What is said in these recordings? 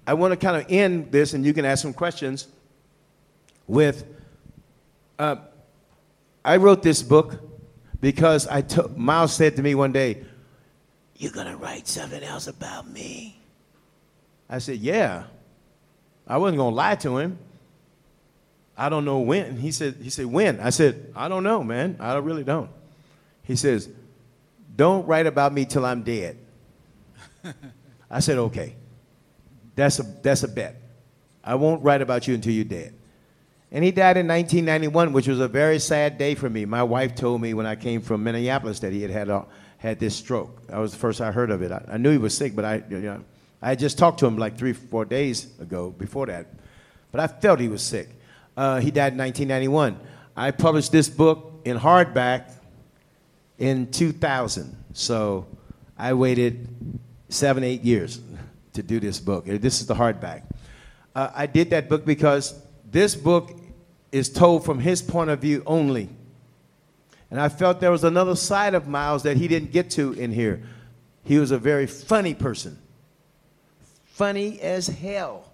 I want to kind of end this, and you can ask some questions with, I wrote this book because Miles said to me one day, "You're going to write something else about me?" I said, "Yeah." I wasn't going to lie to him. I don't know when. He said, "When?" I said, "I don't know, man. I really don't." He says, "Don't write about me till I'm dead." I said, "Okay. That's a bet. I won't write about you until you're dead." And he died in 1991, which was a very sad day for me. My wife told me when I came from Minneapolis that he had this stroke. That was the first I heard of it. I knew he was sick, but I had just talked to him like 3-4 days ago before that. But I felt he was sick. He died in 1991. I published this book in hardback in 2000. So I waited 7-8 years to do this book. This is the hardback. I did that book because this book is told from his point of view only. And I felt there was another side of Miles that he didn't get to in here. He was a very funny person. Funny as hell.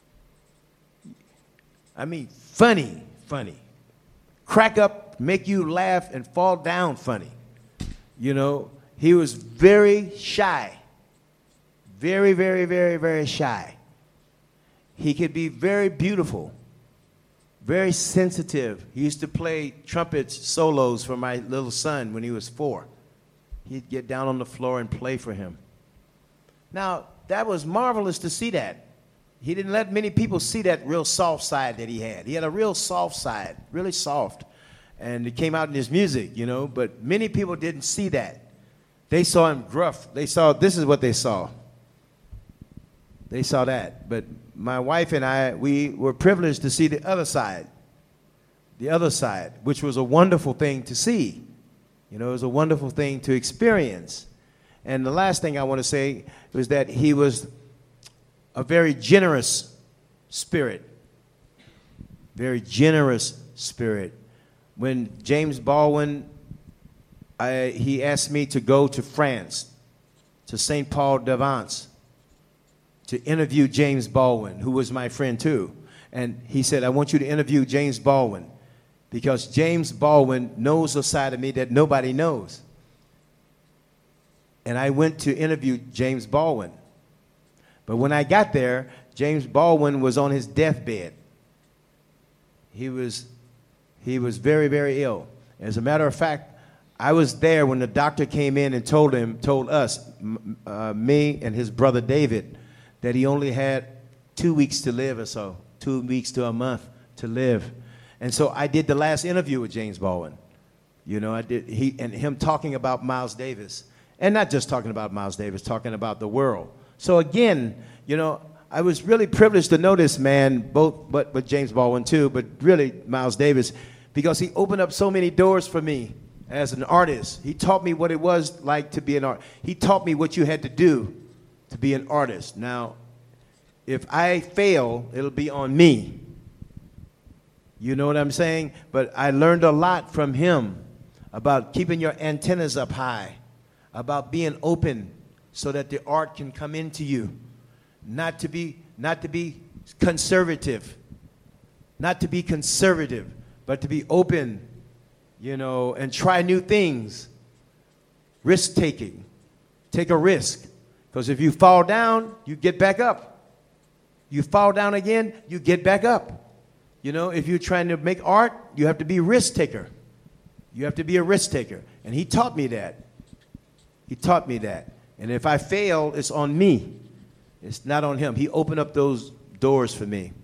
I mean, funny. Crack up, make you laugh, and fall down funny. You know, he was very shy. Very, very, very, very shy. He could be very beautiful. Very sensitive. He used to play trumpet solos for my little son when he was 4. He'd get down on the floor and play for him. Now, that was marvelous to see that. He didn't let many people see that real soft side that he had. He had a real soft side, really soft. And it came out in his music, you know, but many people didn't see that. They saw him gruff. This is what they saw. They saw that. But my wife and I, we were privileged to see the other side, which was a wonderful thing to see. You know, it was a wonderful thing to experience. And the last thing I want to say was that he was a very generous spirit. Very generous spirit. When James Baldwin, he asked me to go to France, to St. Paul de Vence, to interview James Baldwin, who was my friend too. And he said, "I want you to interview James Baldwin because James Baldwin knows a side of me that nobody knows." And I went to interview James Baldwin. But when I got there, James Baldwin was on his deathbed. He was very, very ill. As a matter of fact, I was there when the doctor came in and told us, me and his brother David, that he only had 2 weeks to live or so, 2 weeks to a month to live. And so I did the last interview with James Baldwin. You know, him talking about Miles Davis. And not just talking about Miles Davis, talking about the world. So again, you know, I was really privileged to know this man, but James Baldwin too, but really Miles Davis, because he opened up so many doors for me as an artist. He taught me what it was like to be an artist. He taught me what you had to do to be an artist. Now, if I fail, it'll be on me. You know what I'm saying? But I learned a lot from him about keeping your antennas up high, about being open so that the art can come into you, not to be conservative, but to be open, you know, and try new things. Risk-taking. Take a risk. Because if you fall down, you get back up. You fall down again, you get back up. You know, if you're trying to make art, you have to be a risk-taker. You have to be a risk-taker. And he taught me that. He taught me that. And if I fail, it's on me. It's not on him. He opened up those doors for me.